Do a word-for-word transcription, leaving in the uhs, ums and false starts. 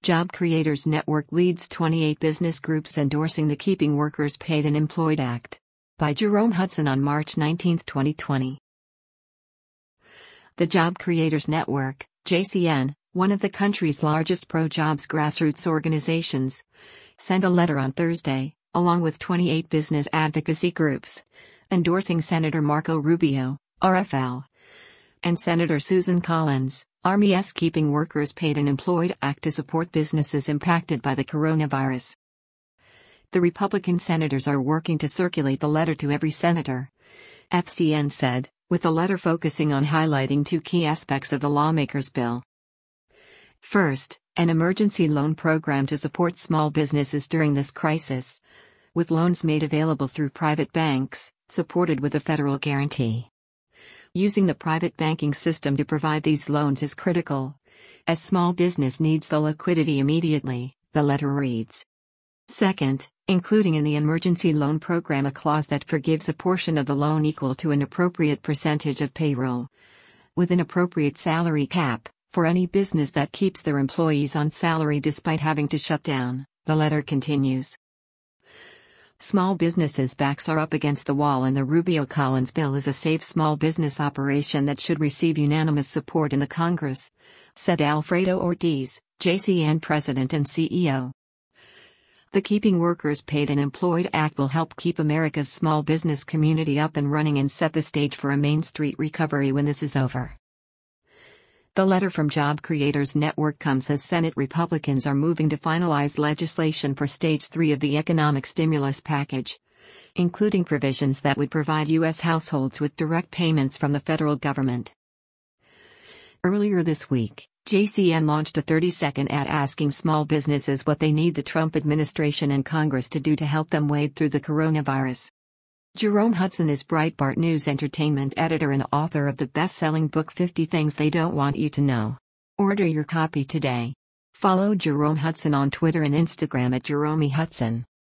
Job Creators Network leads twenty-eight business groups endorsing the Keeping Workers Paid and Employed Act. By Jerome Hudson on March nineteenth, twenty twenty. The Job Creators Network, J C N, one of the country's largest pro-jobs grassroots organizations, sent a letter on Thursday, along with twenty-eight business advocacy groups, endorsing Senator Marco Rubio, R F L, and Senator Susan Collins, Army's Keeping Workers Paid and Employed Act to support businesses impacted by the coronavirus. The Republican senators are working to circulate the letter to every senator, F C N said, with the letter focusing on highlighting two key aspects of the lawmakers' bill. First, an emergency loan program to support small businesses during this crisis, with loans made available through private banks, supported with a federal guarantee. Using the private banking system to provide these loans is critical, as small business needs the liquidity immediately, the letter reads. Second, including in the emergency loan program a clause that forgives a portion of the loan equal to an appropriate percentage of payroll, with an appropriate salary cap, for any business that keeps their employees on salary despite having to shut down, the letter continues. Small businesses' backs are up against the wall, and the Rubio-Collins bill is a safe small business operation that should receive unanimous support in the Congress, said Alfredo Ortiz, J C N president and C E O. The Keeping Workers Paid and Employed Act will help keep America's small business community up and running and set the stage for a Main Street recovery when this is over. The letter from Job Creators Network comes as Senate Republicans are moving to finalize legislation for Stage three of the economic stimulus package, including provisions that would provide U S households with direct payments from the federal government. Earlier this week, J C N launched a thirty-second ad asking small businesses what they need the Trump administration and Congress to do to help them wade through the coronavirus. Jerome Hudson is Breitbart News entertainment editor and author of the best-selling book fifty Things They Don't Want You to Know. Order your copy today. Follow Jerome Hudson on Twitter and Instagram at Jerome Hudson.